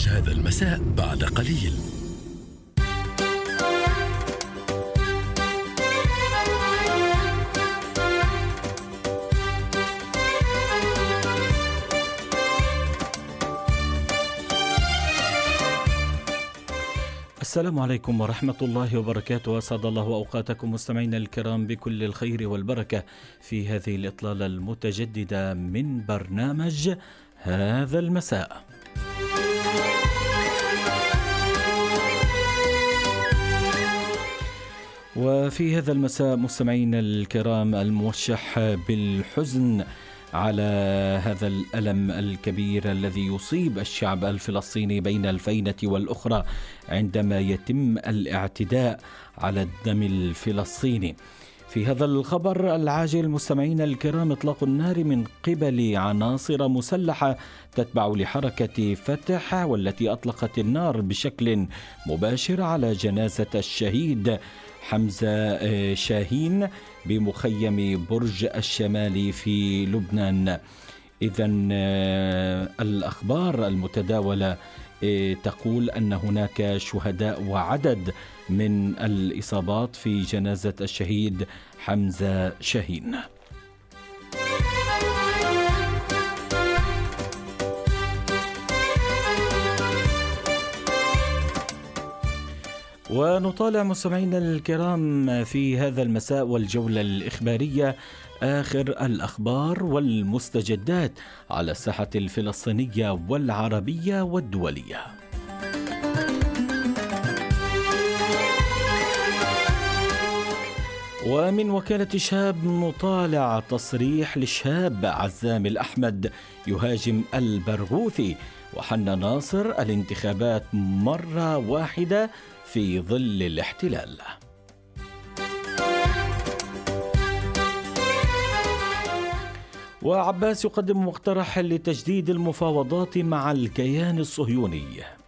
برنامج هذا المساء بعد قليل. السلام عليكم ورحمة الله وبركاته. أسعد الله أوقاتكم مستمعينا الكرام بكل الخير والبركة في هذه الإطلالة المتجددة من برنامج هذا المساء. وفي هذا المساء مستمعينا الكرام الموشح بالحزن على هذا الألم الكبير الذي يصيب الشعب الفلسطيني بين الفينة والأخرى عندما يتم الاعتداء على الدم الفلسطيني. في هذا الخبر العاجل مستمعين الكرام إطلاق النار من قبل عناصر مسلحة تتبع لحركة فتح، والتي أطلقت النار بشكل مباشر على جنازة الشهيد حمزة شاهين بمخيم برج الشمالي في لبنان. إذن الأخبار المتداولة تقول أن هناك شهداء وعدد من الإصابات في جنازة الشهيد حمزة شاهين. ونطالع مستمعينا الكرام في هذا المساء والجولة الإخبارية آخر الأخبار والمستجدات على الساحة الفلسطينية والعربية والدولية. ومن وكالة شهاب نطالع تصريح لشهاب عزام الأحمد يهاجم البرغوثي وحنا ناصر الانتخابات مرة واحدة في ظل الاحتلال. وعباس يقدم مقترح لتجديد المفاوضات مع الكيان الصهيوني.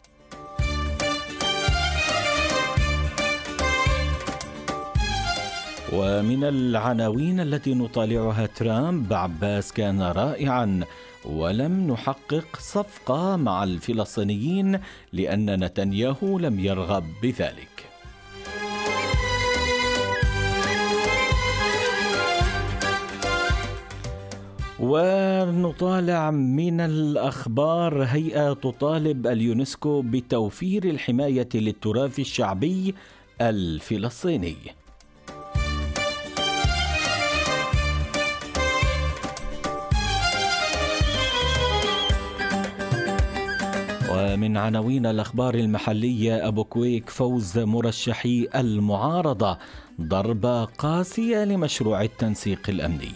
ومن العناوين التي نطالعها ترامب: عباس كان رائعا ولم نحقق صفقة مع الفلسطينيين لأن نتنياهو لم يرغب بذلك. ونطالع من الأخبار: هيئة تطالب اليونسكو بتوفير الحماية للتراث الشعبي الفلسطيني. ومن عناوين الأخبار المحلية: أبو كويك فوز مرشحي المعارضة، ضربة قاسية لمشروع التنسيق الأمني.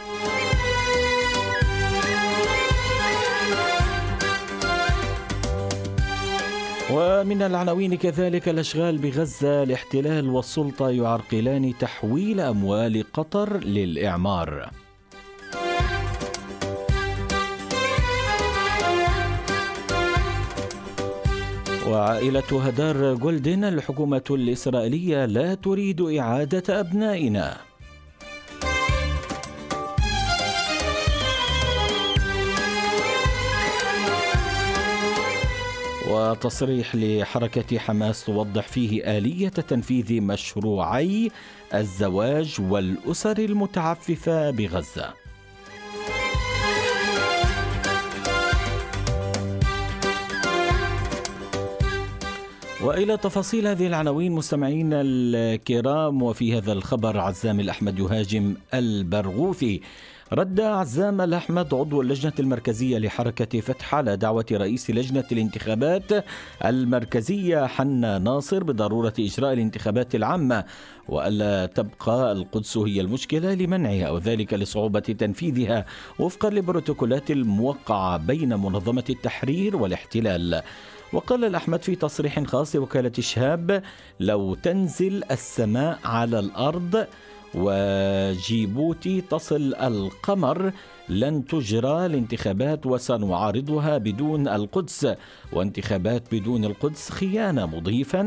ومن العناوين كذلك: الأشغال بغزة، الاحتلال والسلطة يعرقلان تحويل أموال قطر للإعمار. وعائلة هدار جولدن، الحكومة الإسرائيلية لا تريد إعادة أبنائنا. وتصريح لحركة حماس توضح فيه آلية تنفيذ مشروعي الزواج والأسر المتعففة بغزة. وإلى تفاصيل هذه العناوين مستمعين الكرام. وفي هذا الخبر: عزام الأحمد يهاجم البرغوثي. رد عزام الأحمد عضو اللجنة المركزية لحركة فتح على دعوة رئيس لجنة الانتخابات المركزية حنا ناصر بضرورة إجراء الانتخابات العامة وألا تبقى القدس هي المشكلة لمنعها، وذلك لصعوبة تنفيذها وفقا لبروتوكولات الموقعة بين منظمة التحرير والاحتلال. وقال الأحمد في تصريح خاص لوكالة شهاب: لو تنزل السماء على الأرض وجيبوتي تصل القمر لن تجرى الانتخابات وسنعارضها بدون القدس، وانتخابات بدون القدس خيانة، مضيفا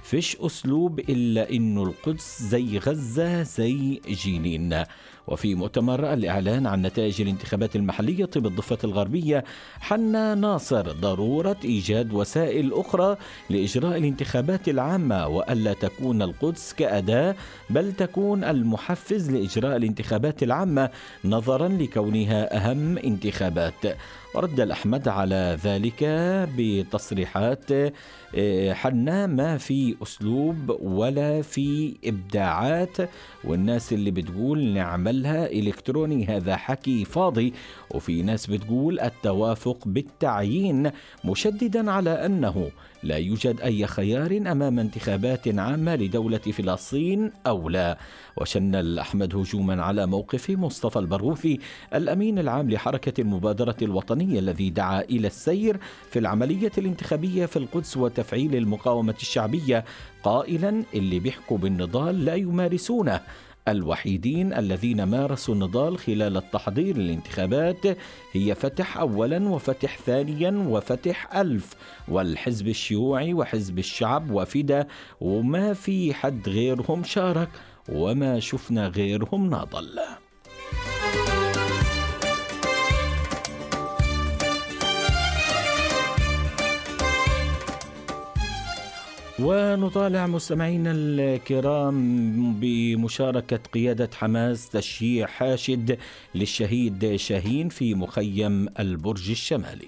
فيش أسلوب إلا إنه القدس زي غزة زي جنين. وفي مؤتمر الإعلان عن نتائج الانتخابات المحلية بالضفة الغربية، حنى ناصر ضرورة إيجاد وسائل أخرى لإجراء الانتخابات العامة، وألا تكون القدس كأداة بل تكون المحفز لإجراء الانتخابات العامة نظرا لكونها أهم انتخابات. ورد الأحمد على ذلك بتصريحات حنا ما في أسلوب ولا في إبداعات، والناس اللي بتقول نعملها إلكتروني هذا حكي فاضي، وفي ناس بتقول التوافق بالتعيين، مشددا على أنه لا يوجد أي خيار أمام انتخابات عامة لدولة فلسطين أو لا. وشن الأحمد هجوما على موقف مصطفى البرغوثي الأمين العام لحركة المبادرة الوطنية الذي دعا إلى السير في العملية الانتخابية في القدس وتفعيل المقاومة الشعبية، قائلا اللي بيحكوا بالنضال لا يمارسونه. الوحيدين الذين مارسوا النضال خلال التحضير للانتخابات هي فتح أولا وفتح ثانيا وفتح 1000 والحزب الشيوعي وحزب الشعب وفدا، وما في حد غيرهم شارك وما شفنا غيرهم ناضل. ونطالع مستمعينا الكرام بمشاركة قيادة حماس تشييع حاشد للشهيد شاهين في مخيم البرج الشمالي.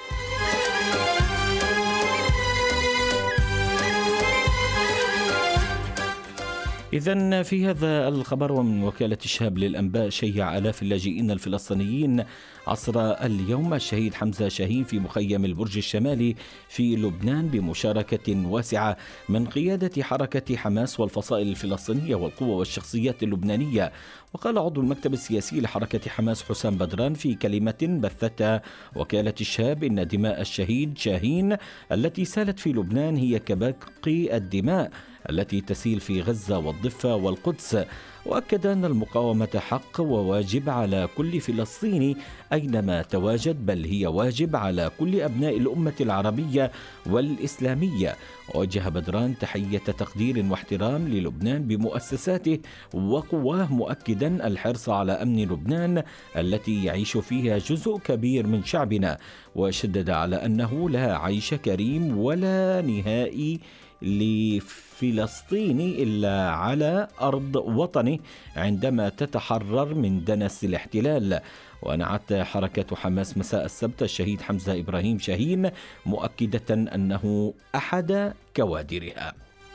إذن في هذا الخبر ومن وكالة الشهاب للأنباء، شيع آلاف اللاجئين الفلسطينيين عصر اليوم الشهيد حمزة شاهين في مخيم البرج الشمالي في لبنان بمشاركة واسعة من قيادة حركة حماس والفصائل الفلسطينية والقوى والشخصيات اللبنانية. وقال عضو المكتب السياسي لحركة حماس حسام بدران في كلمة بثتها وكالة الشهاب إن دماء الشهيد شاهين التي سالت في لبنان هي كباقي الدماء التي تسيل في غزة والضفة والقدس. وأكد أن المقاومة حق وواجب على كل فلسطيني أينما تواجد، بل هي واجب على كل أبناء الأمة العربية والإسلامية. ووجه بدران تحية تقدير واحترام للبنان بمؤسساته وقواه، مؤكدا الحرص على أمن لبنان التي يعيش فيها جزء كبير من شعبنا، وشدد على أنه لا عيش كريم ولا نهائي لفلسطيني إلا على أرض وطنه عندما تتحرر من دنس الاحتلال. ونعت حركة حماس مساء السبت الشهيد حمزة إبراهيم شاهين مؤكدة أنه أحد كوادرها.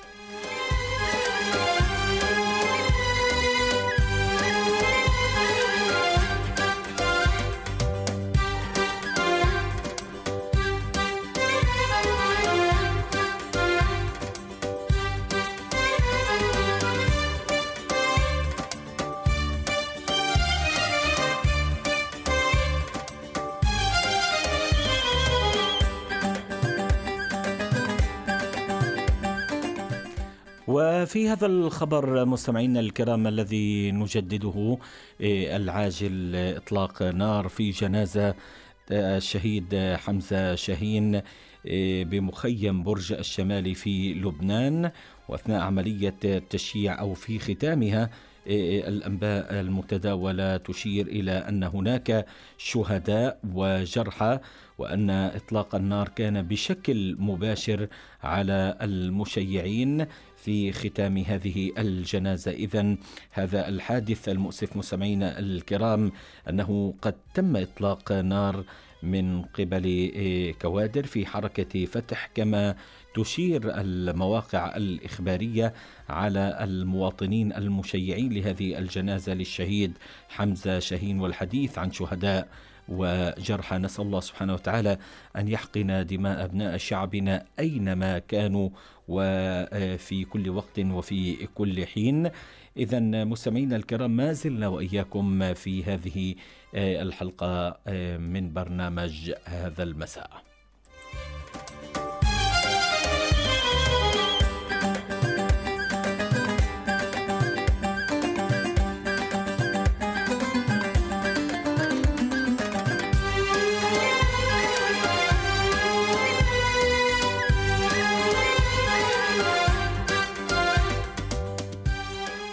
وفي هذا الخبر مستمعينا الكرام الذي نجدده العاجل إطلاق نار في جنازة الشهيد حمزة شاهين بمخيم برج الشمالي في لبنان، وأثناء عملية تشييع أو في ختامها الأنباء المتداولة تشير إلى أن هناك شهداء وجرحى، وأن إطلاق النار كان بشكل مباشر على المشيعين في ختام هذه الجنازة. إذن هذا الحادث المؤسف مستمعينا الكرام أنه قد تم إطلاق نار من قبل كوادر في حركة فتح، كما تشير المواقع الإخبارية على المواطنين المشيعين لهذه الجنازة للشهيد حمزة شاهين. والحديث عن شهداء وجرحى نسأل الله سبحانه وتعالى أن يحقن دماء أبناء شعبنا أينما كانوا وفي كل وقت وفي كل حين. إذن مستمعينا الكرام، ما زلنا وإياكم في هذه الحلقة من برنامج هذا المساء.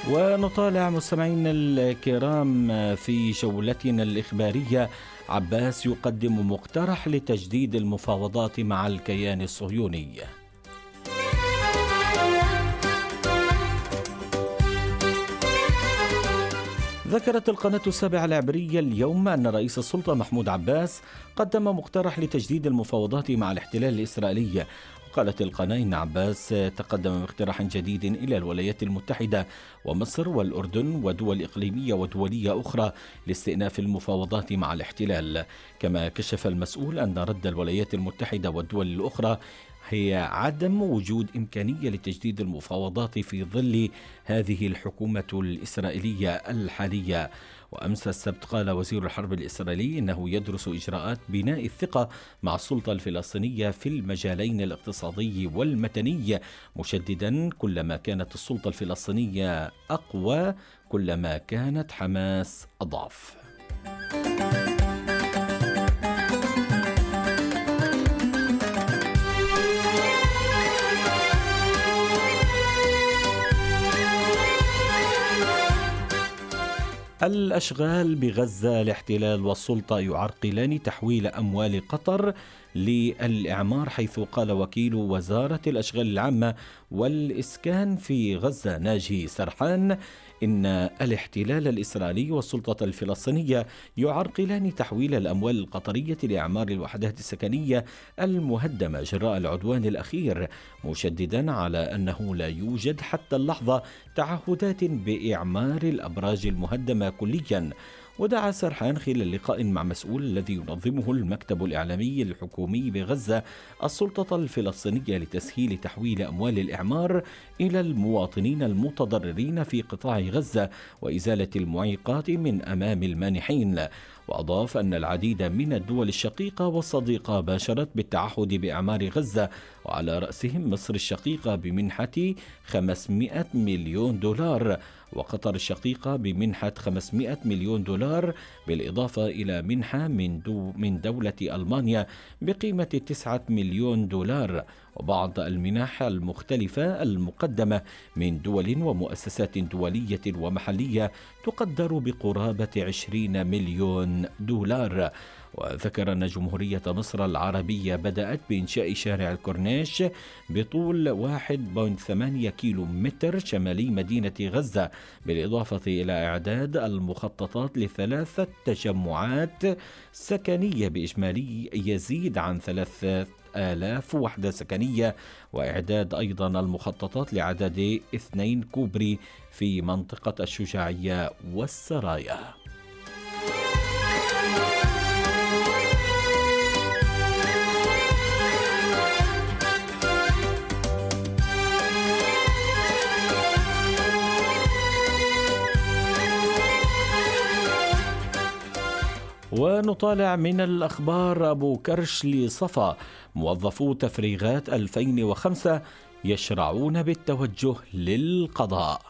ونطالع مستمعينا الكرام في جولتنا الإخبارية. عباس يقدم مقترح لتجديد المفاوضات مع الكيان الصهيوني. ذكرت القناة السابعة العبرية اليوم أن رئيس السلطة محمود عباس قدم مقترح لتجديد المفاوضات مع الاحتلال الإسرائيلي. قالت القناة إن عباس تقدم باقتراح جديد إلى الولايات المتحدة ومصر والأردن ودول إقليمية ودولية أخرى لاستئناف المفاوضات مع الاحتلال. كما كشف المسؤول أن رد الولايات المتحدة والدول الأخرى هي عدم وجود إمكانية لتجديد المفاوضات في ظل هذه الحكومة الإسرائيلية الحالية. وأمس السبت قال وزير الحرب الإسرائيلي إنه يدرس إجراءات بناء الثقة مع السلطة الفلسطينية في المجالين الاقتصادي والمدني، مشددا كلما كانت السلطة الفلسطينية أقوى كلما كانت حماس أضعف. الأشغال بغزة، الاحتلال والسلطة يعرقلان تحويل أموال قطر للإعمار، حيث قال وكيل وزارة الأشغال العامة والإسكان في غزة ناجي سرحان إن الاحتلال الإسرائيلي والسلطة الفلسطينية يعرقلان تحويل الأموال القطرية لإعمار الوحدات السكنية المهدمة جراء العدوان الأخير، مشددا على أنه لا يوجد حتى اللحظة تعهدات بإعمار الأبراج المهدمة كليا. ودعا سرحان خلال لقاء مع مسؤول الذي ينظمه المكتب الإعلامي الحكومي بغزة السلطة الفلسطينية لتسهيل تحويل أموال الإعمار إلى المواطنين المتضررين في قطاع غزة وإزالة المعيقات من أمام المانحين. وأضاف أن العديد من الدول الشقيقة والصديقة باشرت بالتعهد بإعمار غزة، وعلى رأسهم مصر الشقيقة بمنحة 500 مليون دولار، وقطر الشقيقة بمنحة 500 مليون دولار، بالإضافة إلى منحة من دولة ألمانيا بقيمة 9 مليون دولار، وبعض المنح المختلفة المقدمة من دول ومؤسسات دولية ومحلية تقدر بقرابة 20 مليون دولار. وذكر أن جمهورية مصر العربية بدأت بإنشاء شارع الكورنيش بطول 1.8 كيلو متر شمالي مدينة غزة، بالإضافة إلى إعداد المخططات ل3 تجمعات سكنية بإجمالي يزيد عن 3000 وحدة سكنية، وإعداد أيضا المخططات لعدد 2 كوبري في منطقة الشجاعية والسرايا. ونطالع من الأخبار. أبو كرش لصفا، موظفو تفريغات 2005 يشرعون بالتوجه للقضاء.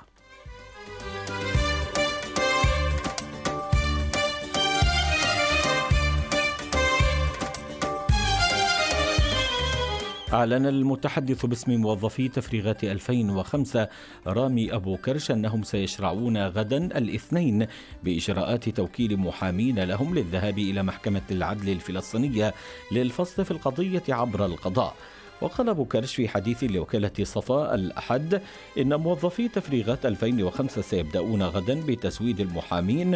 أعلن المتحدث باسم موظفي تفريغات 2005 رامي أبو كرش أنهم سيشرعون غدا الاثنين بإجراءات توكيل محامين لهم للذهاب إلى محكمة العدل الفلسطينية للفصل في القضية عبر القضاء. وقال أبو كرش في حديث لوكالة صفا الأحد إن موظفي تفريغات 2005 سيبدأون غدا بتسويد المحامين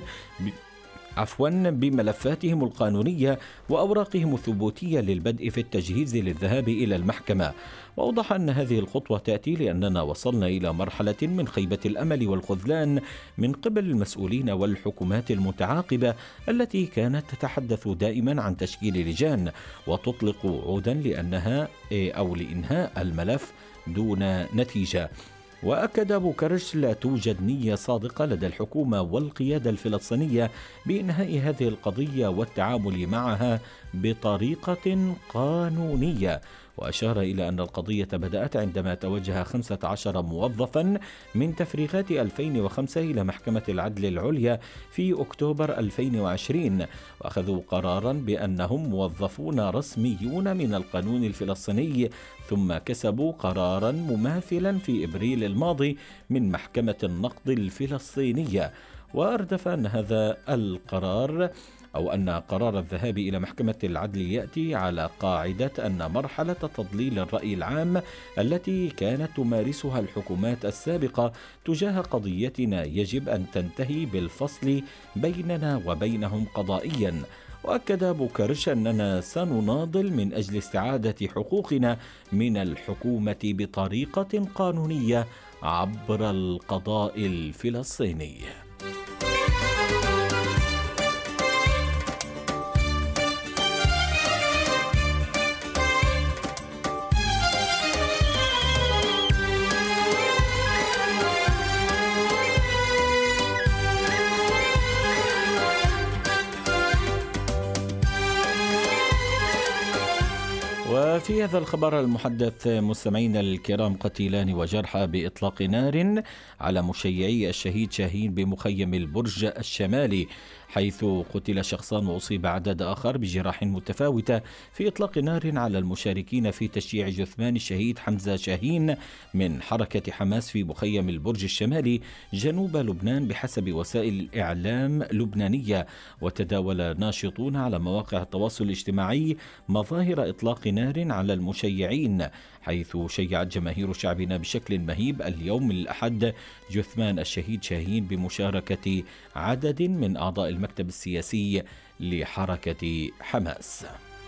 بملفاتهم القانونية وأوراقهم الثبوتية للبدء في التجهيز للذهاب إلى المحكمة. وأوضح أن هذه الخطوة تأتي لأننا وصلنا إلى مرحلة من خيبة الأمل والخذلان من قبل المسؤولين والحكومات المتعاقبة التي كانت تتحدث دائما عن تشكيل لجان وتطلق وعودا لإنهاء الملف دون نتيجة. وأكد أبو كرش لا توجد نية صادقة لدى الحكومة والقيادة الفلسطينية بإنهاء هذه القضية والتعامل معها بطريقة قانونية. وأشار إلى أن القضية بدأت عندما توجه 15 موظفا من تفريغات 2005 إلى محكمة العدل العليا في أكتوبر 2020، وأخذوا قرارا بأنهم موظفون رسميون من القانون الفلسطيني، ثم كسبوا قرارا مماثلا في إبريل الماضي من محكمة النقض الفلسطينية. وأردف أن هذا القرار أن قرار الذهاب إلى محكمة العدل يأتي على قاعدة أن مرحلة تضليل الرأي العام التي كانت تمارسها الحكومات السابقة تجاه قضيتنا يجب أن تنتهي بالفصل بيننا وبينهم قضائيا. وأكد بوكرش أننا سنناضل من أجل استعادة حقوقنا من الحكومة بطريقة قانونية عبر القضاء الفلسطيني. وفي هذا الخبر المحدث مستمعينا الكرام، قتيلان وجرحى بإطلاق نار على مشيعي الشهيد شاهين بمخيم البرج الشمالي، حيث قتل شخصان وأصيب عدد آخر بجراح متفاوتة في إطلاق نار على المشاركين في تشييع جثمان الشهيد حمزة شاهين من حركة حماس في مخيم البرج الشمالي جنوب لبنان بحسب وسائل الإعلام لبنانية. وتداول ناشطون على مواقع التواصل الاجتماعي مظاهر إطلاق نار على المشيعين، حيث شيعت جماهير شعبنا بشكل مهيب اليوم الأحد جثمان الشهيد شاهين بمشاركة عدد من أعضاء المكتب السياسي لحركة حماس.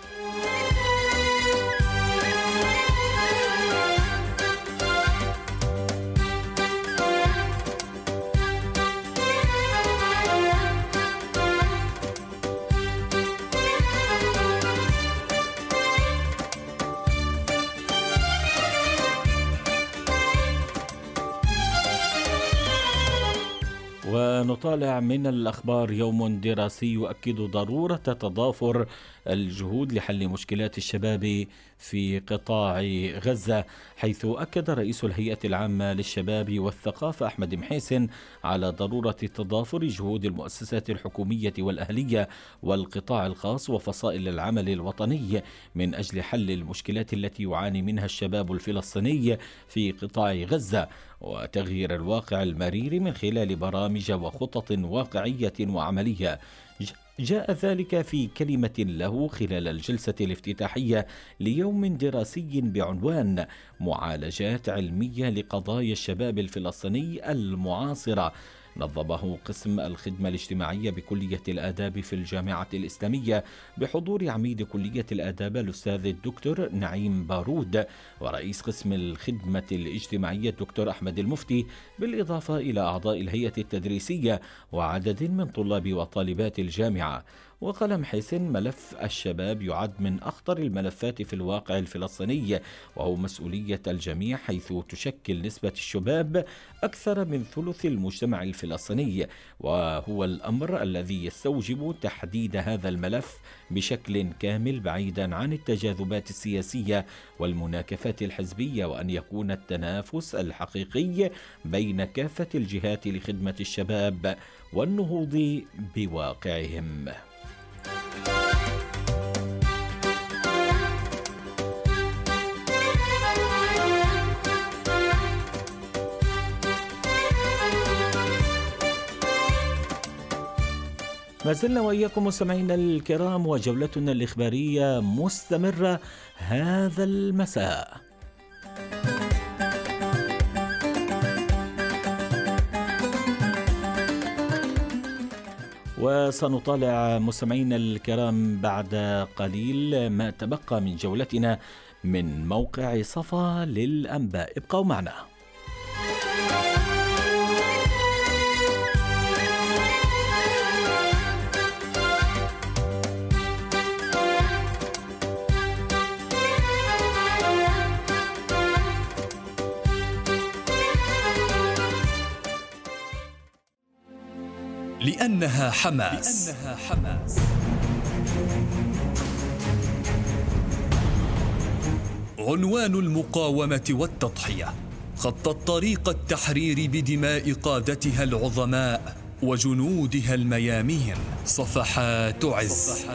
ونطالع من الأخبار يوم دراسي يؤكد ضرورة تضافر الجهود لحل مشكلات الشباب في قطاع غزة، حيث أكد رئيس الهيئة العامة للشباب والثقافة أحمد محيسن على ضرورة تضافر جهود المؤسسات الحكومية والأهلية والقطاع الخاص وفصائل العمل الوطني من أجل حل المشكلات التي يعاني منها الشباب الفلسطيني في قطاع غزة وتغيير الواقع المرير من خلال برامج وخطط واقعية وعملية. جاء ذلك في كلمة له خلال الجلسة الافتتاحية ليوم دراسي بعنوان معالجات علمية لقضايا الشباب الفلسطيني المعاصرة، نظمه قسم الخدمة الاجتماعية بكلية الآداب في الجامعة الإسلامية بحضور عميد كلية الآداب الأستاذ الدكتور نعيم بارود ورئيس قسم الخدمة الاجتماعية الدكتور أحمد المفتي، بالإضافة إلى أعضاء الهيئة التدريسية وعدد من طلاب وطالبات الجامعة. وقال محسن ملف الشباب يعد من أخطر الملفات في الواقع الفلسطيني، وهو مسؤولية الجميع، حيث تشكل نسبة الشباب أكثر من ثلث المجتمع الفلسطيني، وهو الأمر الذي يستوجب تحديد هذا الملف بشكل كامل بعيدا عن التجاذبات السياسية والمناكفات الحزبية، وأن يكون التنافس الحقيقي بين كافة الجهات لخدمة الشباب والنهوض بواقعهم. ما زلنا وإياكم مستمعينا الكرام وجولتنا الإخبارية مستمرة هذا المساء. وسنطالع مستمعينا الكرام بعد قليل ما تبقى من جولتنا من موقع صفا للأنباء، ابقوا معنا. لأنها حماس. عنوان المقاومة والتضحية، خطت طريق التحرير بدماء قادتها العظماء وجنودها الميامين. صفحات عز.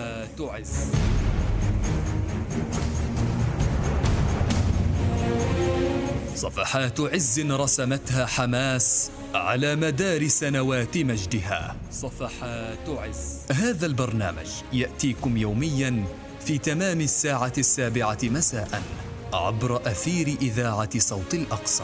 صفحات عز رسمتها حماس على مدار سنوات مجدها. صفحات عز. هذا البرنامج يأتيكم يومياً في تمام 7:07 مساء عبر أثير إذاعة صوت الأقصى.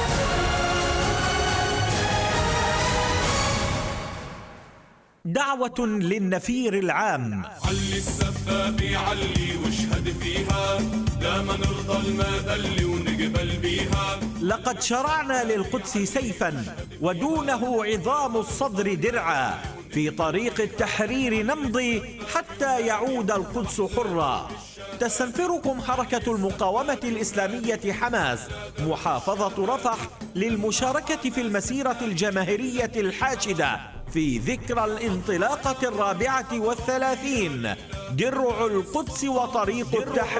دعوة للنفير العام. علي السبابي علي واشهد فيها، لا ما نرضى المذل ونقبل بيها. لقد شرعنا للقدس سيفا ودونه عظام الصدر درعا، في طريق التحرير نمضي حتى يعود القدس حرا. تستنفركم حركة المقاومة الإسلامية حماس محافظة رفح للمشاركة في المسيرة الجماهيرية الحاشدة في ذكرى الانطلاقة 34، درع القدس وطريق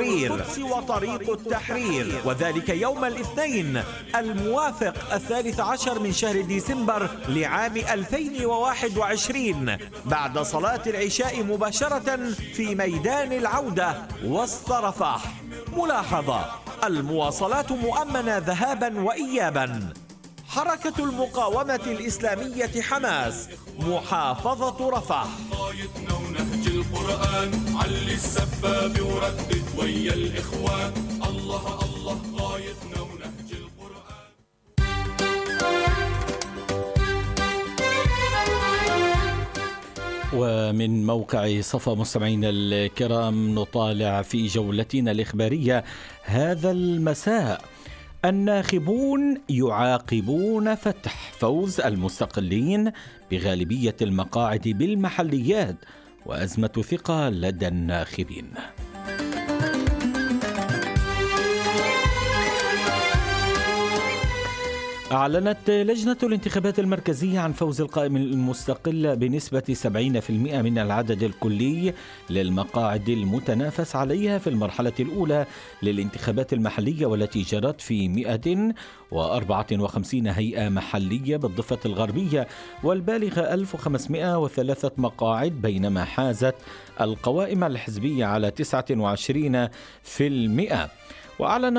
التحرير، وذلك يوم الاثنين الموافق 13 من شهر ديسمبر لعام 2021 بعد صلاة العشاء مباشرة في ميدان العودة وسط رفح. ملاحظة: المواصلات مؤمنة ذهابا وإيابا. حركة المقاومة الإسلامية حماس محافظة رفح. قايتنا ونهج القرآن، علي السباب وردد ويا الإخوان. الله الله قايتنا ونهج القرآن. ومن موقع صفا مستمعينا الكرام نطالع في جولتنا الإخبارية هذا المساء. الناخبون يعاقبون فتح فوز المستقلين بغالبية المقاعد بالمحليات وأزمة ثقة لدى الناخبين. أعلنت لجنة الانتخابات المركزية عن فوز القائمة المستقلة بنسبة 70% من العدد الكلي للمقاعد المتنافس عليها في المرحلة الأولى للانتخابات المحلية، والتي جرت في 154 هيئة محلية بالضفة الغربية والبالغة 1503 مقاعد، بينما حازت القوائم الحزبية على 29%. وأعلن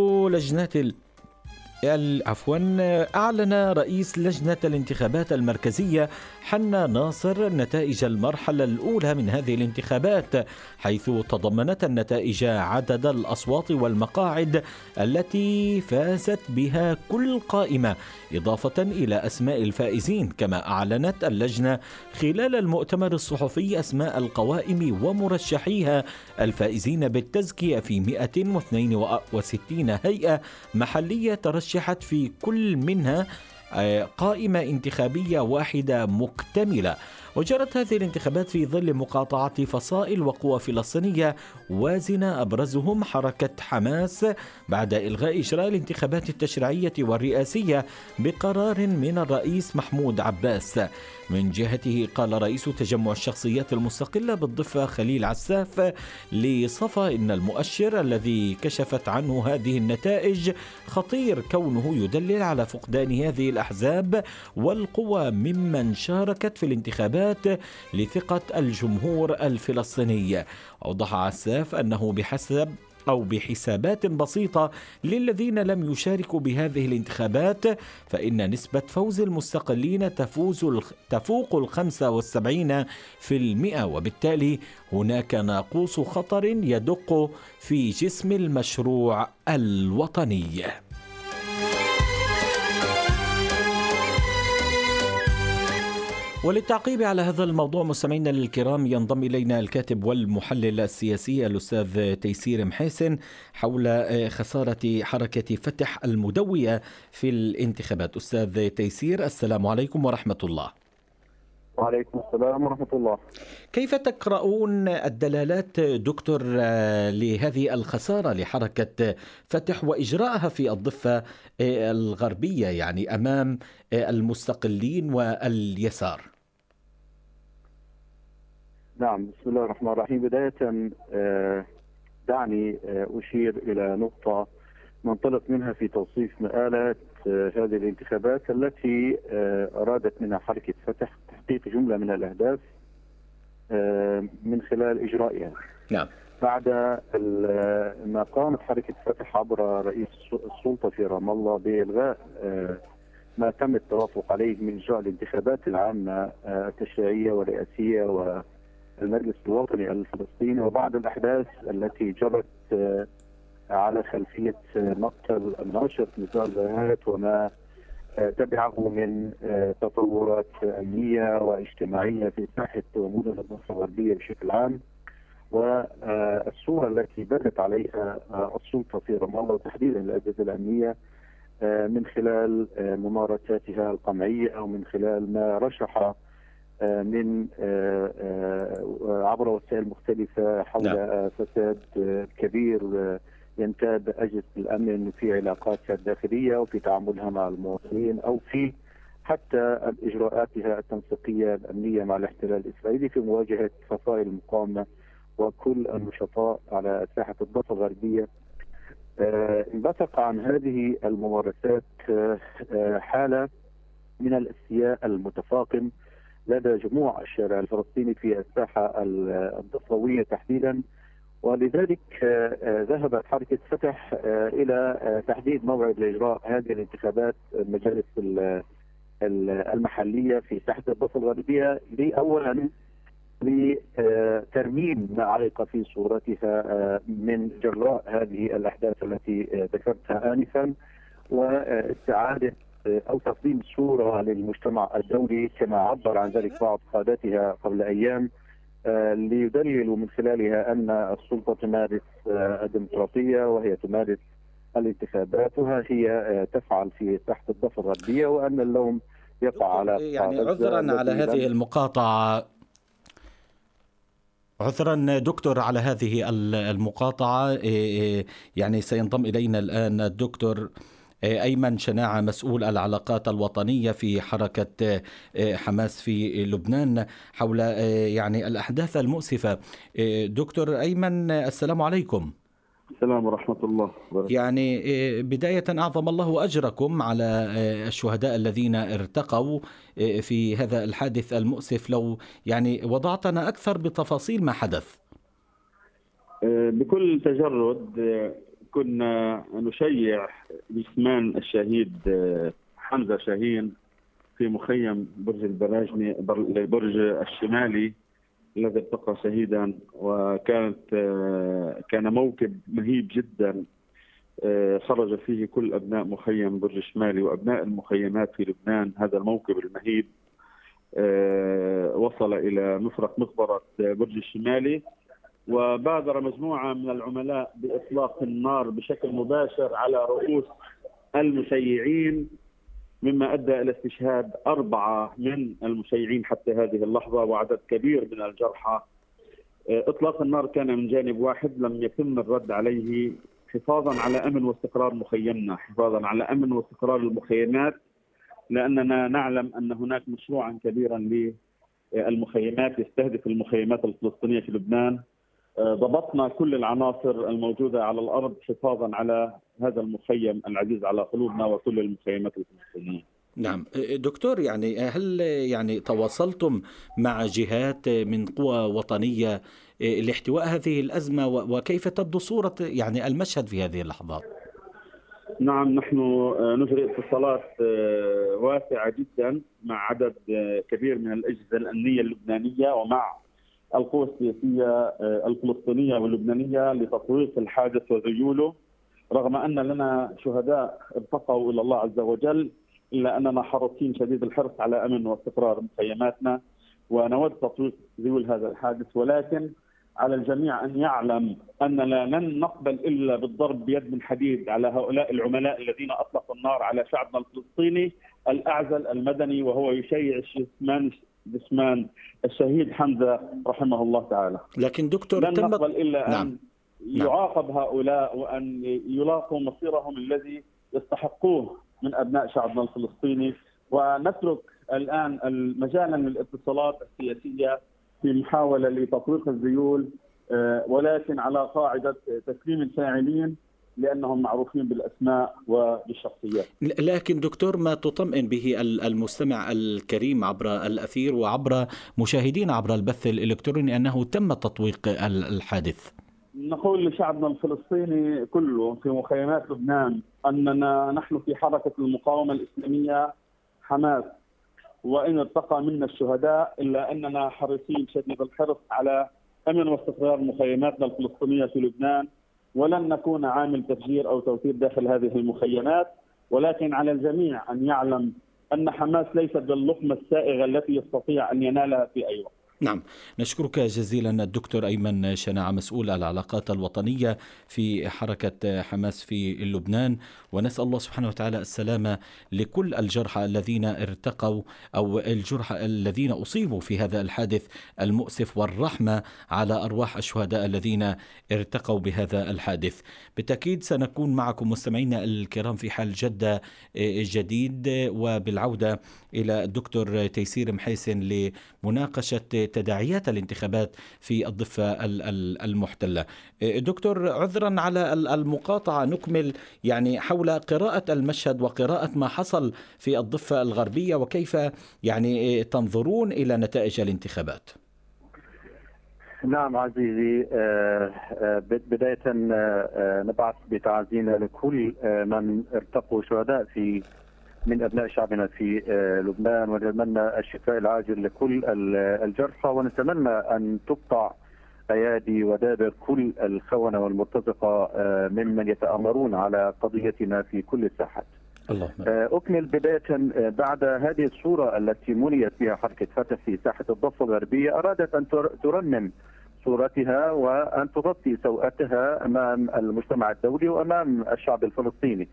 أعلن رئيس لجنة الانتخابات المركزية حنا ناصر نتائج المرحلة الأولى من هذه الانتخابات، حيث تضمنت النتائج عدد الأصوات والمقاعد التي فازت بها كل قائمة، إضافة إلى أسماء الفائزين. كما أعلنت اللجنة خلال المؤتمر الصحفي أسماء القوائم ومرشحيها الفائزين بالتزكية في 162 هيئة محلية ترشحت في كل منها قائمة انتخابية واحدة مكتملة. وجرت هذه الانتخابات في ظل مقاطعة فصائل وقوى فلسطينية وازنة، أبرزهم حركة حماس بعد إلغاء إجراء الانتخابات التشريعية والرئاسية بقرار من الرئيس محمود عباس. من جهته قال رئيس تجمع الشخصيات المستقلة بالضفة خليل عساف لصفا إن المؤشر الذي كشفت عنه هذه النتائج خطير، كونه يدلل على فقدان هذه الأحزاب والقوى ممن شاركت في الانتخابات لثقة الجمهور الفلسطيني. أوضح عساف أنه بحسابات بسيطة للذين لم يشاركوا بهذه الانتخابات فإن نسبة فوز المستقلين تفوق 75%، وبالتالي هناك ناقوس خطر يدق في جسم المشروع الوطني. وللتعقيب على هذا الموضوع مستمعينا الكرام ينضم إلينا الكاتب والمحلل السياسي الأستاذ تيسير محيسن حول خسارة حركة فتح المدوية في الانتخابات. أستاذ تيسير، السلام عليكم ورحمة الله. وعليكم السلام ورحمة الله. كيف تقرؤون الدلالات دكتور لهذه الخسارة لحركة فتح وإجراءها في الضفة الغربية، يعني أمام المستقلين واليسار؟ نعم، بسم الله الرحمن الرحيم. بداية دعني أشير إلى نقطة ننطلق منها في توصيف مآلات هذه الانتخابات التي أرادت منها حركة فتح تحقيق جملة من الأهداف من خلال إجرائها. نعم. بعد ما قامت حركة فتح عبر رئيس السلطة في رام الله بإلغاء ما تم التوافق عليه من إجراء الانتخابات العامة التشريعية والرئاسية والمجلس الوطني الفلسطيني، وبعد الأحداث التي جرت على خلفية مقتل الناشط نزار البيانات وما تبعه من تطورات أمنية واجتماعية في ساحة ومدن الضفة الغربية بشكل عام، والصورة التي بدت عليها السلطة في رام الله وتحديدا الأجهزة الأمنية من خلال ممارساتها القمعية أو من خلال ما رشح من عبر وسائل مختلفة حول فساد كبير ينتاب أجهزة الأمن في علاقاتها الداخلية وفي تعاملها مع المواطنين أو في حتى إجراءاتها التنسيقية الأمنية مع الاحتلال الإسرائيلي في مواجهة فصائل المقاومة وكل النشطاء على ساحة الضفة الغربية. انبثق عن هذه الممارسات حالة من الاستياء المتفاقم لدى جموع الشارع الفلسطيني في الساحة الضفوية تحديدا، ولذلك ذهبت حركة فتح إلى تحديد موعد لإجراء هذه الانتخابات المجالس المحلية في ساحة الضفة الغربية أولا لترميم ما علق في صورتها من جراء هذه الأحداث التي ذكرتها آنفا، واستعادة أو تقديم صورة للمجتمع الدولي كما عبر عن ذلك بعض قادتها قبل أيام، ليدللوا من خلالها أن السلطة تمارس الديمقراطية وهي تمارس الانتخابات وهي تفعل في تحت الضفة الغربية، وأن اللوم يقع على يعني عذرا على هذه المقاطعة، عذرا دكتور على هذه المقاطعة. يعني سينضم إلينا الآن الدكتور أيمن شناعة مسؤول العلاقات الوطنية في حركة حماس في لبنان حول يعني الأحداث المؤسفة. دكتور أيمن السلام عليكم. السلام ورحمة الله. يعني بداية أعظم الله أجركم على الشهداء الذين ارتقوا في هذا الحادث المؤسف، لو يعني وضعتنا أكثر بتفاصيل ما حدث. بكل تجرد كنا نشيع جثمان الشهيد حمزة شاهين في مخيم برج البراجني البرج الشمالي الذي ارتقى شهيدا، كان موكب مهيب جدا خرج فيه كل أبناء مخيم برج الشمالي وأبناء المخيمات في لبنان. هذا الموكب المهيب وصل إلى مفرق مقبرة برج الشمالي، وبادر مجموعة من العملاء بإطلاق النار بشكل مباشر على رؤوس المشيعين، مما أدى إلى استشهاد 4 من المشيعين حتى هذه اللحظة وعدد كبير من الجرحى. إطلاق النار كان من جانب واحد لم يتم الرد عليه حفاظا على أمن واستقرار مخيمنا، حفاظا على أمن واستقرار المخيمات، لأننا نعلم أن هناك مشروعا كبيرا للمخيمات يستهدف المخيمات الفلسطينية في لبنان. ضبطنا كل العناصر الموجودة على الأرض حفاظا على هذا المخيم العزيز على قلوبنا وكل المخيمات الفلسطينية. نعم دكتور، يعني هل يعني تواصلتم مع جهات من قوى وطنية لاحتواء هذه الأزمة، وكيف تبدو صورة يعني المشهد في هذه اللحظات؟ نعم، نحن نجري اتصالات واسعة جدا مع عدد كبير من الأجهزة الأمنية اللبنانية ومع القوى السياسية الفلسطينية واللبنانية لتطويق الحادث وذيوله. رغم أن لنا شهداء ارتقوا إلى الله عز وجل، إلا أننا حريصين شديد الحرص على أمن واستقرار مخيماتنا ونود تطويق ذيول هذا الحادث، ولكن على الجميع أن يعلم أننا لن نقبل إلا بالضرب بيد من حديد على هؤلاء العملاء الذين أطلقوا النار على شعبنا الفلسطيني الأعزل المدني، وهو يشيع جثمان الشهيد حمزة رحمه الله تعالى. لكن دكتور لن نقبل إلا نعم. أن يعاقب هؤلاء وأن يلاقوا مصيرهم الذي يستحقوه من أبناء شعبنا الفلسطيني، ونترك الآن مجالا للاتصالات السياسية في محاولة لتطويق الذيول ولكن على قاعدة تكريم الفاعلين لأنهم معروفين بالأسماء وبالشخصيات. لكن دكتور، ما تطمئن به المستمع الكريم عبر الأثير وعبر مشاهدين عبر البث الإلكتروني أنه تم تطويق الحادث. نقول لشعبنا الفلسطيني كله في مخيمات لبنان أننا نحن في حركة المقاومة الإسلامية حماس، وإن ارتقى منا الشهداء إلا أننا حريصين شديد الحرص على أمن واستقرار مخيماتنا الفلسطينية في لبنان، ولن نكون عامل تفجير أو توتير داخل هذه المخيمات. ولكن على الجميع أن يعلم أن حماس ليست باللقمة السائغة التي يستطيع أن ينالها في أي وقت. نعم، نشكرك جزيلا الدكتور أيمن شناعة، مسؤول العلاقات الوطنية في حركة حماس في لبنان، ونسأل الله سبحانه وتعالى السلامة لكل الجرحى الذين ارتقوا أو الجرحى الذين أصيبوا في هذا الحادث المؤسف، والرحمة على أرواح الشهداء الذين ارتقوا بهذا الحادث. بالتأكيد سنكون معكم مستمعينا الكرام في حال جدة جديد، وبالعودة إلى الدكتور تيسير محيسن لمناقشة تداعيات الانتخابات في الضفة المحتلة. دكتور، عذرا على المقاطعة، نكمل يعني حول قراءة المشهد وقراءة ما حصل في الضفة الغربية، وكيف يعني تنظرون إلى نتائج الانتخابات. نعم عزيزي، بداية نبعث بتعزينا لكل من ارتقوا شهداء من أبناء شعبنا في لبنان، ونتمنى الشفاء العاجل لكل الجرحى، ونتمنى أن تقطع أيادي ودابر كل الخونة والمرتزقة ممن يتآمرون على قضيتنا في كل الساحات. أكمل بداية بعد هذه الصورة التي منيت بها حركة فتح في ساحة الضفة الغربية، أرادت أن ترمم صورتها وأن تغطي سوءتها أمام المجتمع الدولي وأمام الشعب الفلسطيني.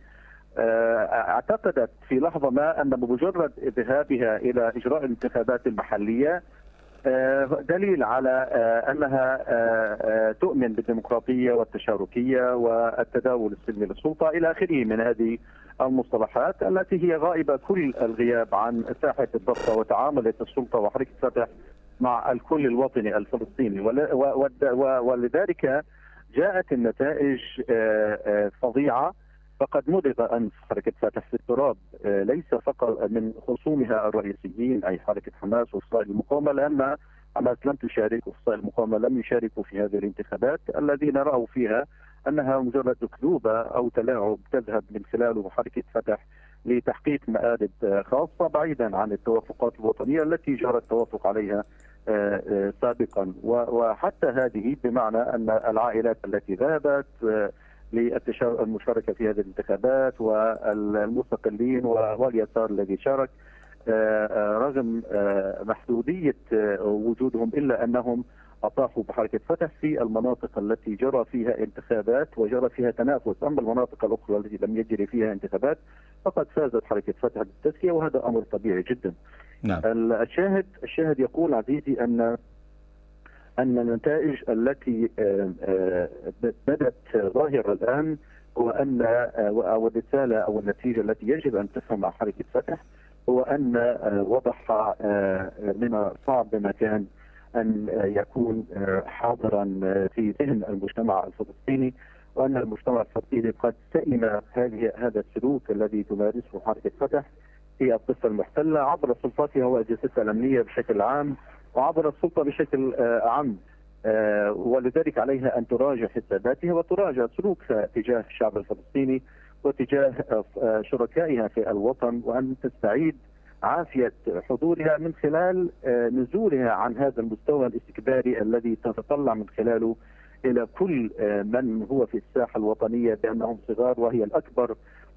اعتقدت في لحظة ما أن بمجرد ذهابها إلى إجراء الانتخابات المحلية دليل على أنها تؤمن بالديمقراطية والتشاركية والتداول السلمي للسلطة إلى آخره من هذه المصطلحات التي هي غائبة كل الغياب عن ساحة الضفة وتعاملت السلطة وحركة فتح مع الكل الوطني الفلسطيني. ولذلك جاءت النتائج فظيعة، فقد مضغ أنف حركة فتح في التراب، ليس فقط من خصومها الرئيسيين أي حركة حماس وفصائل المقاومة، لأن حماس لم تشارك وفصائل المقاومة لم يشاركوا في هذه الانتخابات الذين رأوا فيها أنها مجرد أكذوبة أو تلاعب تذهب من خلاله حركة فتح لتحقيق مآرب خاصة بعيدا عن التوافقات الوطنية التي جرى التوافق عليها سابقا. وحتى هذه بمعنى أن العائلات التي ذهبت للمشاركة في هذه الانتخابات والمستقلين واليسار الذي شارك رغم محدودية وجودهم إلا أنهم أطاحوا بحركة فتح في المناطق التي جرى فيها انتخابات وجرى فيها تنافس. أما المناطق الأخرى التي لم يجري فيها انتخابات فقد فازت حركة فتح بالتزكية، وهذا أمر طبيعي جدا. نعم. الشاهد يقول عزيزي أن النتائج التي بدت ظاهرة الآن هو أن الرسالة أو النتيجة التي يجب أن تفهم حركة فتح هو أن وضح من الصعب بمكان أن يكون حاضرا في ذهن المجتمع الفلسطيني، وأن المجتمع الفلسطيني قد سئم هذا السلوك الذي تمارسه حركة فتح في الضفة المحتلة عبر سلطاتها وأجهزتها الأمنية بشكل عام وعبر السلطة بشكل أعم. ولذلك عليها أن تراجع حساباتها وتراجع سلوكها تجاه الشعب الفلسطيني وتجاه شركائها في الوطن، وأن تستعيد عافية حضورها من خلال نزولها عن هذا المستوى الاستكباري الذي تتطلع من خلاله إلى كل من هو في الساحة الوطنية بأنهم صغار وهي الأكبر.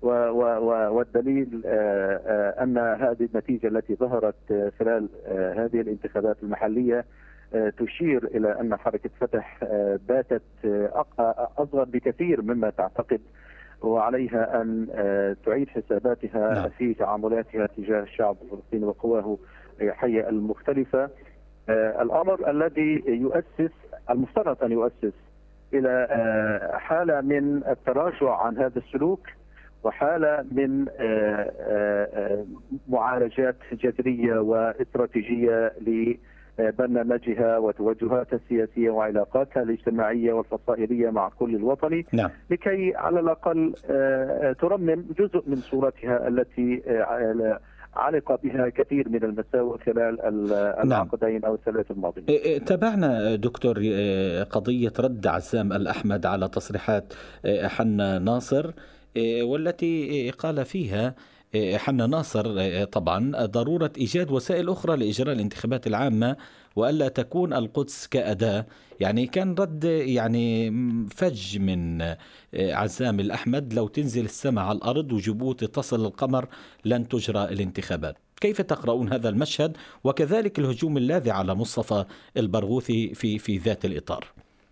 والدليل أن هذه النتيجة التي ظهرت خلال هذه الانتخابات المحلية تشير إلى أن حركة فتح باتت أصغر بكثير مما تعتقد، وعليها أن تعيد حساباتها في تعاملاتها تجاه الشعب الفلسطيني وقواه الحية المختلفة. الأمر الذي المفترض أن يؤسس إلى حالة من التراجع عن هذا السلوك وحالة من معالجات جذرية واستراتيجية برنامجها وتوجهاتها السياسية وعلاقاتها الاجتماعية والفصائلية مع كل الوطني، لكي على الأقل ترمم جزء من صورتها التي علق بها كثير من المساوئ خلال العقدين أو الثلاث الماضيين. تابعنا دكتور قضية رد عزام الأحمد على تصريحات حنا ناصر، والتي قال فيها حنا ناصر طبعا ضرورة إيجاد وسائل أخرى لإجراء الانتخابات العامة وألا تكون القدس كأداة. يعني كان رد يعني فج من عزام الأحمد: لو تنزل السماء على الأرض وجيبوتي تصل القمر لن تجرى الانتخابات. كيف تقرؤون هذا المشهد وكذلك الهجوم اللاذع على مصطفى البرغوثي في ذات الإطار؟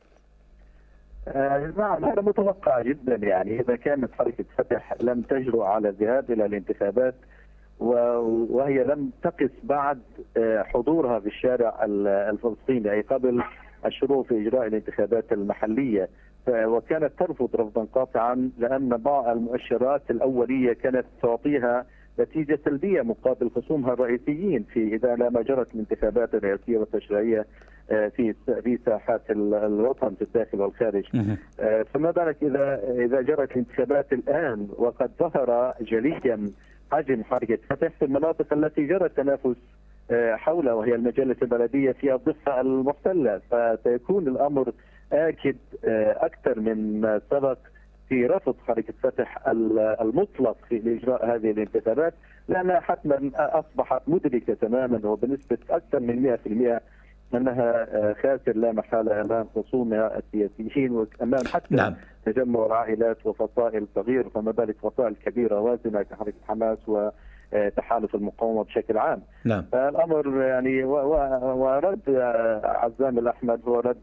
نعم، هذا متوقع جدا. يعني إذا كانت حركة فتح لم تجرؤ على الذهاب إلى الانتخابات وهي لم تقف بعد حضورها في الشارع الفلسطيني أي قبل الشروع في إجراء الانتخابات المحلية، وكانت ترفض رفضا قاطعا لأن بعض المؤشرات الأولية كانت تعطيها نتيجة سلبية مقابل خصومها الرئيسيين إذا لما جرت الانتخابات الرئاسية والتشريعية في ساحات الوطن في الداخل والخارج. فما بالك إذا جرت الانتخابات الآن وقد ظهر جليا حجم حركة فتح في المناطق التي جرى التنافس حولها وهي المجالس البلدية في الضفة المحتلة، فسيكون الأمر آكد أكثر من ما سبق في رفض حركة فتح المطلق في إجراء هذه الانتخابات، لأنها حتما أصبحت مدركة تماما وبنسبة أكثر من 100% أنها خاسر لا محالة أمام خصومها السياسيين وأمام حتى تجمع العائلات وفصائل صغيرة، فما بالك فصائل كبيرة وازنة كحركة حماس وتحالف المقاومة بشكل عام. فالأمر يعني ورد عزام الأحمد هو رد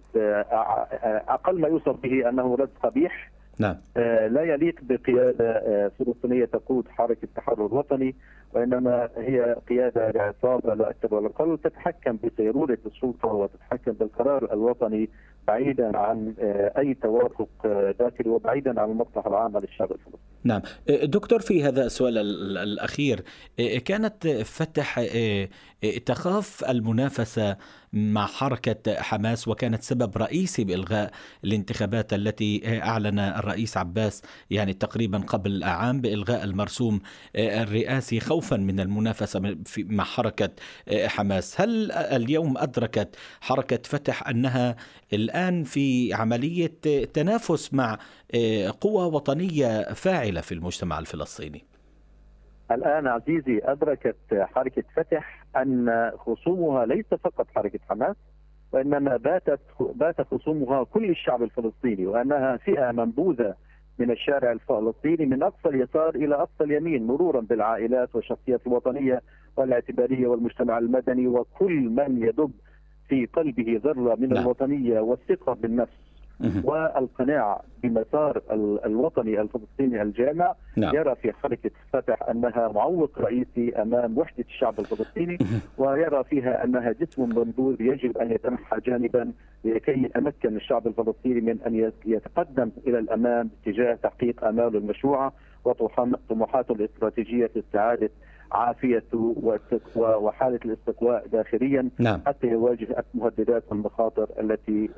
أقل ما يوصف به أنه رد قبيح. لا يليق بقيادة فلسطينية تقود حركة التحرر الوطني، وإنما هي قيادة لعصابة لا أكثر ولا أقل تتحكم بسيرورة السلطة وتتحكم بالقرار الوطني بعيدا عن أي توافق داخلي وبعيدا عن المصلحة العامة للشعب الفلسطيني. نعم دكتور، في هذا السؤال الأخير، كانت فتح تخاف المنافسة مع حركة حماس وكانت سبب رئيسي بإلغاء الانتخابات التي أعلن الرئيس عباس يعني تقريبا قبل عام بإلغاء المرسوم الرئاسي خوفا من المنافسة مع حركة حماس. هل اليوم أدركت حركة فتح أنها الآن في عملية تنافس مع قوى وطنية فاعلة في المجتمع الفلسطيني؟ الآن عزيزي أدركت حركة فتح أن خصومها ليس فقط حركة حماس، وإنما بات خصومها كل الشعب الفلسطيني، وأنها فئة منبوذة من الشارع الفلسطيني من أقصى اليسار إلى أقصى اليمين، مرورا بالعائلات والشخصيات الوطنية والاعتبارية والمجتمع المدني وكل من يدب في قلبه ذرة من الوطنية والثقة بالنفس والقناعة بمسار الوطني الفلسطيني الجامع. يرى في حركة فتح أنها معوق رئيسي أمام وحدة الشعب الفلسطيني، ويرى فيها أنها جسم منبوذ يجب أن يتنحى جانبا لكي يتمكن الشعب الفلسطيني من أن يتقدم إلى الأمام تجاه تحقيق آماله المشروعة وطموحاته الاستراتيجية في استعادة عافيته وحالة الاستقواء داخليا حتى يواجه المهددات والمخاطر التي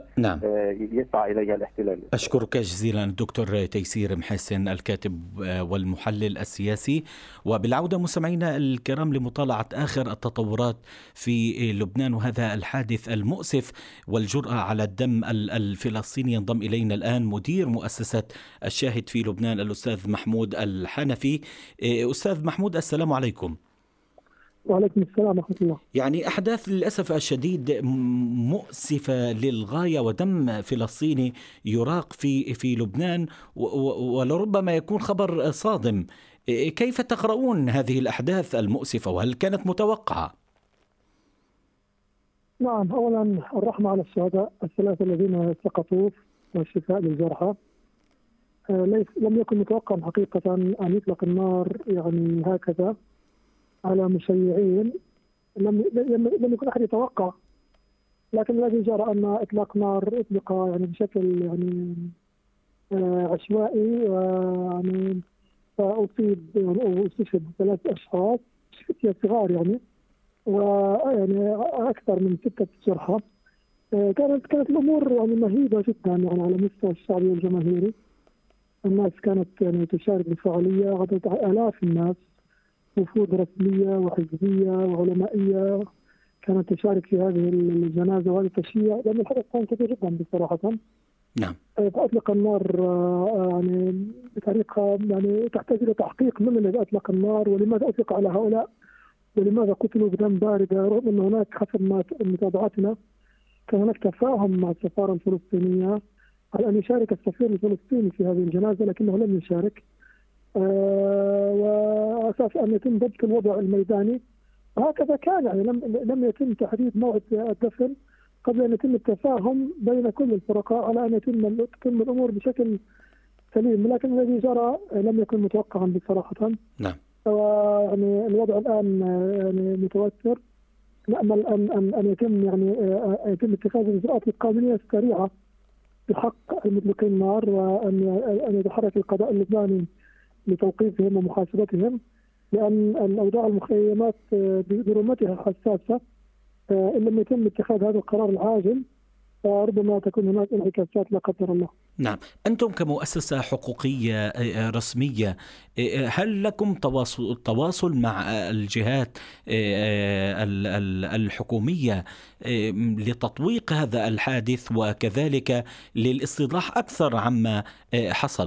يسعى إليها الاحتلال. أشكرك جزيلا الدكتور تيسير محسن الكاتب والمحلل السياسي. وبالعودة مستمعينا الكرام لمطالعة آخر التطورات في لبنان وهذا الحادث المؤسف والجرأة على الدم الفلسطيني، ينضم إلينا الآن مدير مؤسسة الشاهد في لبنان الأستاذ محمود الحنفي. أستاذ محمود السلام عليكم. وعليكم السلام ورحمة الله. يعني أحداث للأسف الشديد مؤسفة للغاية ودم فلسطيني يراق في لبنان ولربما يكون خبر صادم. كيف تقرؤون هذه الأحداث المؤسفة وهل كانت متوقعة؟ نعم، أولا الرحمة على الشهداء الثلاثة الذين سقطوا والشفاء للجرحى. لم يكن متوقعا حقيقة أن يطلق النار يعني هكذا على مشيعين. لم يكن أحد يتوقع، لكن الذي جرى أن إطلاق نار أطلق يعني بشكل يعني عشوائي، يعني فأصيب يعني أو استشهد 3 أشخاص صغار يعني، ويعني أكثر من 6 جرحى. كانت الأمور يعني مهيبة جدا يعني على مستوى الشعبي والجماهيري. الناس كانت يعني تشارك بفعالية، عدد آلاف الناس، وفود رسمية وحزبية وعلمائية كانت تشارك في هذه الجنازة وهذا التشييع، لأن الحدث كان كبير جدا بصراحة. نعم. فأطلق النار يعني بطريقة يعني تحتاج إلى تحقيق من الذي أطلق النار، ولماذا أطلق على هؤلاء، ولماذا قتلوا بدم باردة، رغم أن هناك حسب ما متابعتنا كان هناك تفاهم مع السفارة الفلسطينية على أن يشارك السفير الفلسطيني في هذه الجنازة، لكنه لم يشارك، وأساس أن يتم ضبط الوضع الميداني. وهكذا كان يعني لم يتم تحديد موعد الدفن قبل أن يتم التفاهم بين كل الفرقاء على أن تتم الأمور بشكل سليم، لكن الذي جرى لم يكن متوقعا بصراحة. نعم. يعني الوضع الآن يعني متوتر. نأمل أن يتم اتخاذ الإجراءات القانونية السريعة بحق المطلقين النار، وأن يتحرك القضاء اللبناني لتوقيفهم ومحاسبتهم، لأن الأوضاع المخيمات برمتها حساسة. إن لم يتم اتخاذ هذا القرار العاجل ربما تكون هناك انعكاسات لا قدر الله. نعم. أنتم كمؤسسة حقوقية رسمية، هل لكم تواصل مع الجهات الحكومية لتطويق هذا الحادث وكذلك للاستيضاح أكثر عما حصل؟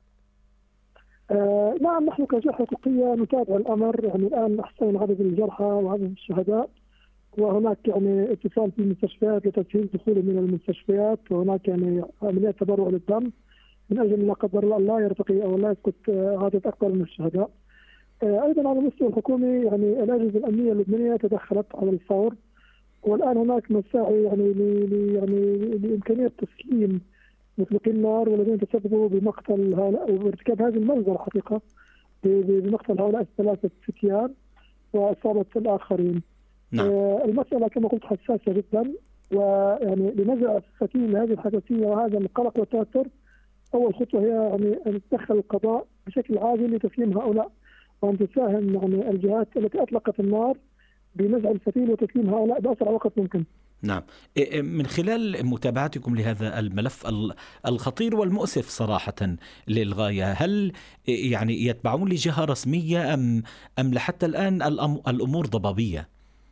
نعم، نحن كجهة حقوقية نتابع الأمر. يعني الآن أحصينا عدد الجرحى وعدد الشهداء، وهناك يعني اتصال في المستشفيات لتسهيل دخولهم من المستشفيات، وهناك يعني عمليات تبرع للدم من أجل لا قدر الله لا يرتقي أو لا يسقط عدد أكبر من الشهداء. أيضا على المستوى الحكومي يعني الأجهزة الأمنية اللبنانية تدخلت على الفور، والآن هناك مساعي يعني لإمكانية تسليم مطلقين النار والذين تسببوا بمقتل هؤلاء وارتكاب هذه المجزرة حقيقة بمقتل هؤلاء 3 فتيان وإصابة الآخرين. نعم. المسألة كما قلت حساسة جدا، ويعني لنزع السكين لهذه الحساسية وهذا القلق والتوتر، أول خطوة هي يعني أن يتدخل القضاء بشكل عاجل لتسليم هؤلاء، وأن تساهم يعني الجهات التي أطلقت النار بنزع الفتيل وتسليم هؤلاء بأسرع وقت ممكن. نعم. من خلال متابعتكم لهذا الملف الخطير والمؤسف صراحة للغاية، هل يعني يتبعون لجهة رسمية أم لحتى الآن الأمور ضبابية؟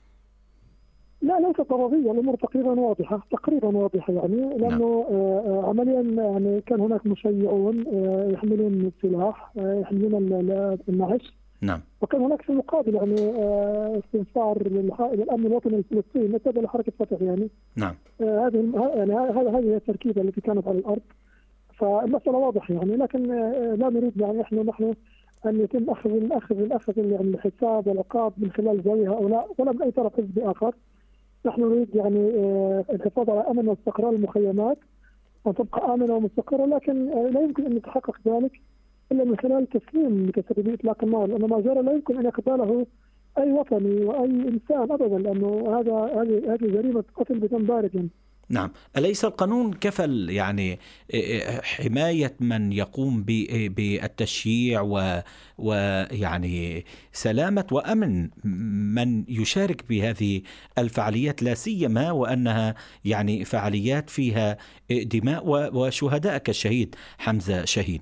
لا، ليست ضبابية، الأمور تقريبا واضحة يعني، لأنه عمليا يعني كان هناك مشيعون يحملون السلاح، يحملون النعش. نعم. وكان هناك في المقابل يعني استنفار للأمن الوطني الفلسطيني نتبع لحركة فتح يعني. نعم. هذه التركيبة التي كانت على الأرض، فالمسألة واضحة يعني، لكن لا نريد يعني نحن أن يتم أخذ يعني الحساب والعقاب من خلال زي هؤلاء ولا من أي طرف حزبي آخر. نحن نريد يعني الحفاظ على أمن واستقرار المخيمات وأن تبقى آمنة ومستقرة، لكن لا يمكن أن يتحقق ذلك إلا من خلال تسليم متسببي إطلاق النار، لأن ما جرى لا يمكن أن يقبله أي وطني وأي إنسان أبدا، لأنه هذه جريمة قتل بدم بارد. نعم. أليس القانون كفل يعني حماية من يقوم بالتشييع ويعني سلامة وأمن من يشارك بهذه الفعاليات، لا سيما وأنها يعني فعاليات فيها دماء وشهداء كالشهيد حمزة شاهين؟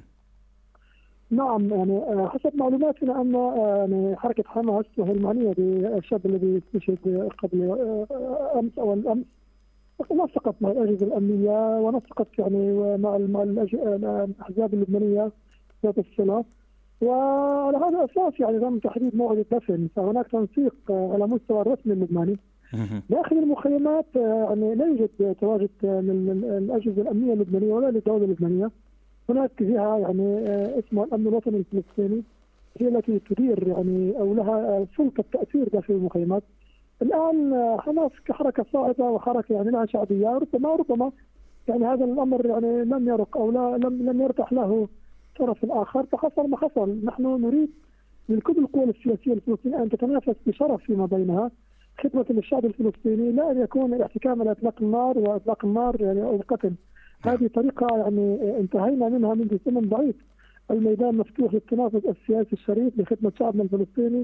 نعم، يعني حسب معلوماتنا أن يعني حركة حماس وهي المعنية بالشاب الذي استشهد قبل أمس أو الأمس نسقت مع الأجهزة الأمنية ونسقت يعني مع الأحزاب اللبنانية ذات الصلة، وعلى هذا الأساس يعني تم تحديد موعد الدفن. فهناك تنسيق على مستوى الرسمي اللبناني داخل المخيمات. يعني لا يوجد تواجد للأجهزة الأمنية اللبنانية ولا للدولة اللبنانية. هناك جهة يعني اسمها الأمن الوطني الفلسطيني هي التي تدير يعني أو لها سلطة تأثير داخل المخيمات. الآن حماس كحركة صاعدة وحركة يعني لها شعبية، ربما يعني هذا الأمر يعني لم يرق أو لم يرتاح له طرف الآخر، فحصل ما حصل. نحن نريد من كل القوى السياسية الفلسطينية أن تتنافس بشرف فيما بينها خدمة للشعب الفلسطيني، لا أن يكون الاحتكام على إطلاق النار وإطلاق النار يعني أو القتل. هذه طريقة يعني انتهينا منها منذ زمن بعيد. الميدان مفتوح للتنافس السياسي الشريف لخدمة شعبنا الفلسطيني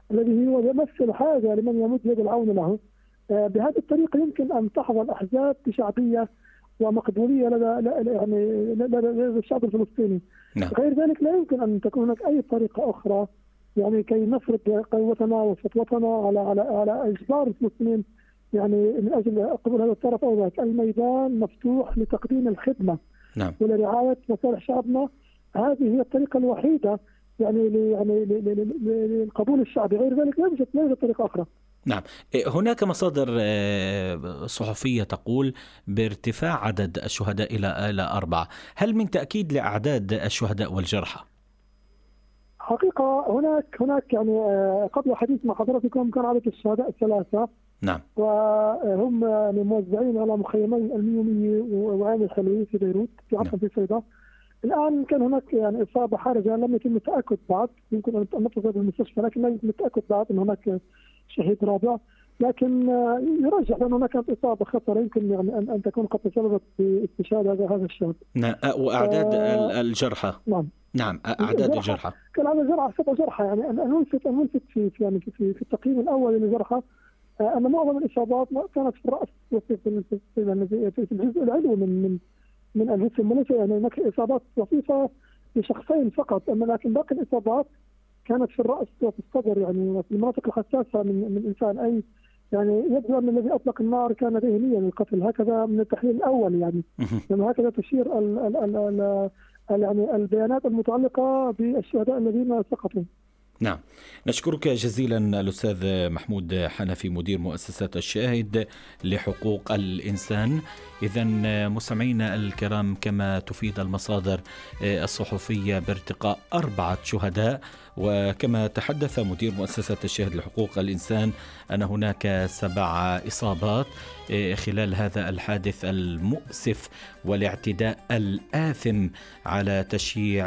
الذي هو يمثل حاجة لمن يمد يد العون له. بهذه الطريقة يمكن أن تحظى الأحزاب بشعبية ومقبولية لدى الشعب الفلسطيني. نعم. غير ذلك لا يمكن أن تكون هناك أي طريقة أخرى يعني كي نفرض قوتنا وسطوتنا على إجبار المسلمين يعني من أجل قبول هذا الطرف أو ذاك. الميدان مفتوح لتقديم الخدمة نعم. ولرعاية مصالح شعبنا. هذه هي الطريقة الوحيدة يعني للقبول الشعبي. غير ذلك لا يوجد طريقة أخرى. نعم. هناك مصادر صحفية تقول بارتفاع عدد الشهداء إلى 4. هل من تأكيد لأعداد الشهداء والجرحى؟ حقيقة هناك يعني قبل حديث مع حضراتكم كان عدد الشهداء 3. نعم. وهم يعني موزعين على مخيمين الميومية وعين الحلوية في بيروت في عفوا في صيدا. الآن كان هناك يعني إصابة حرجة لم يتم التأكد بعد، يمكن أن نتصل بالمستشفى لكن لم يتم التأكد بعد أن هناك شهيد رابع، لكن يرجح أن هناك كانت إصابة خطرة يمكن يعني أن تكون قد تسببت باستشهاد هذا الشاب. نعم. وأعداد الجرحى. نعم. أعداد الجرحى كان على جرحى 7 جرحى. يعني أن نلفت في التقييم الأول للجرحى أن معظم الإصابات كانت في الرأس في الجزء العلوي من الجسم، وليس يعني هناك إصابات لطيفة لشخصين فقط، لكن باقي الإصابات كانت في الرأس وفي الصدر يعني وفي المناطق الحساسة من الإنسان. أي يعني يبدو أن الذي أطلق النار كان ذهنيا للقتل، هكذا من التحليل الأول يعني هكذا تشير يعني البيانات المتعلقة بالشهداء الذين سقطوا. نعم. نشكرك جزيلا الأستاذ محمود حنفي مدير مؤسسة الشاهد لحقوق الإنسان. إذن مستمعينا الكرام، كما تفيد المصادر الصحفية بارتقاء 4 شهداء، وكما تحدث مدير مؤسسة الشاهد لحقوق الإنسان أن هناك 7 إصابات خلال هذا الحادث المؤسف والاعتداء الآثم على تشييع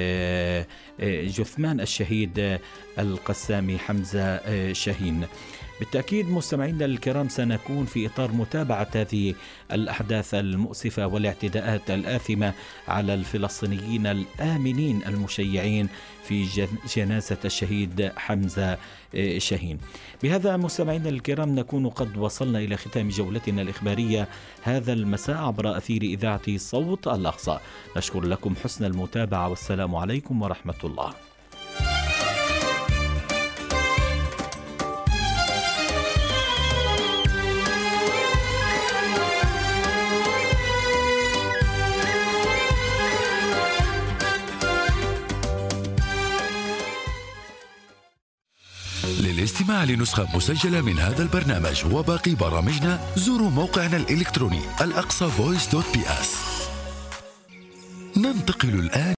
جثمان الشهيد القسامي حمزة شاهين. بالتأكيد مستمعينا الكرام سنكون في إطار متابعة هذه الأحداث المؤسفة والاعتداءات الآثمة على الفلسطينيين الآمنين المشيعين في جنازة الشهيد حمزة شاهين. بهذا مستمعينا الكرام نكون قد وصلنا إلى ختام جولتنا الإخبارية هذا المساء عبر أثير إذاعة صوت الأقصى. نشكر لكم حسن المتابعة والسلام عليكم ورحمة الله. للاستماع لنسخة مسجلة من هذا البرنامج وباقي برامجنا زوروا موقعنا الإلكتروني الأقصى voice.bs. ننتقل الآن